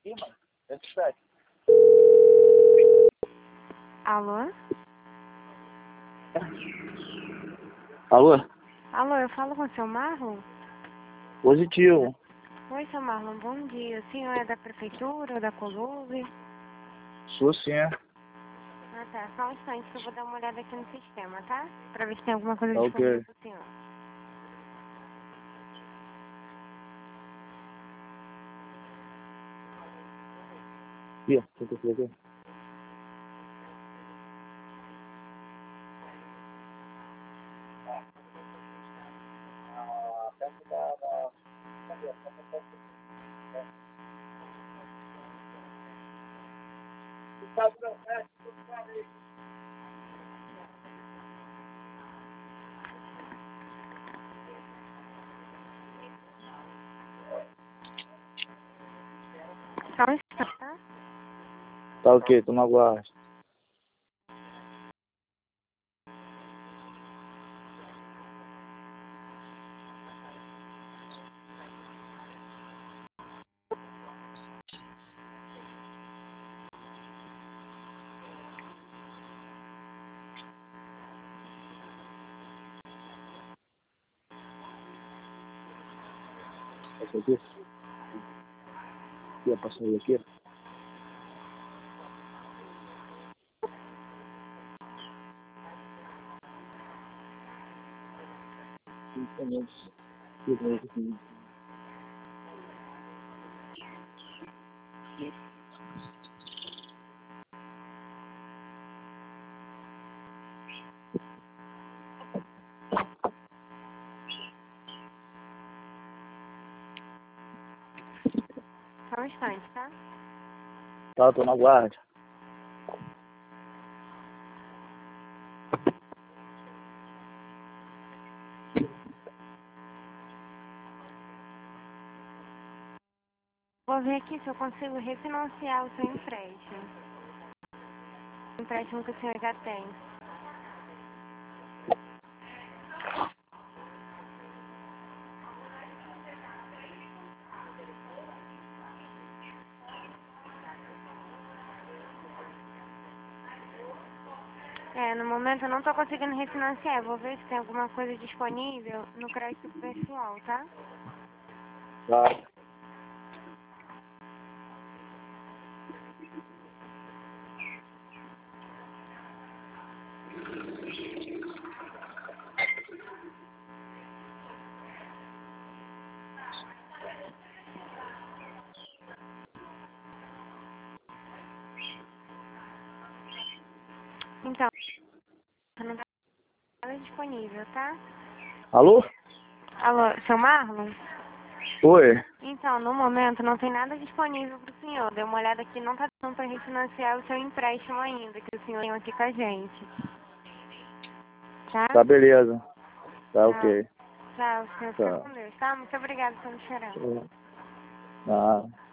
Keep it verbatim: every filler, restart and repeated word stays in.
aqui, mano. vinte e sete. Alô? Alô? Alô, eu falo com o seu Marlon? Positivo. Oi, seu Marlon, bom dia. O senhor é da prefeitura ou da Colube? Sou sim. Ah, tá. Só um instante que eu vou dar uma olhada aqui no sistema, tá? Pra ver se tem alguma coisa Tá disponível ok. pro senhor. Aqui, ó. Tem que aqui. Só um instante, tá? Tá ok, tô no aguardo. Passa aqui. Aqui, ó. Passa aí aqui. Aqui, Só um instante, tá? Tá, tô no aguardo. Vou ver aqui se eu consigo refinanciar o seu empréstimo. O empréstimo que o senhor já tem. É, no momento eu não tô conseguindo refinanciar. Vou ver se tem alguma coisa disponível no crédito pessoal, tá? Tá. Então, não tá nada disponível, tá? Alô? Alô, seu Marlon? Oi. Então, no momento não tem nada disponível pro senhor. Dê uma olhada aqui, não tá dando pra refinanciar o seu empréstimo ainda, que o senhor tem aqui com a gente. Tá? Tá, beleza. Tá Tchau. ok. Tchau, o senhor fica Tá. com Deus, tá? Muito obrigada por me esperar. Ah.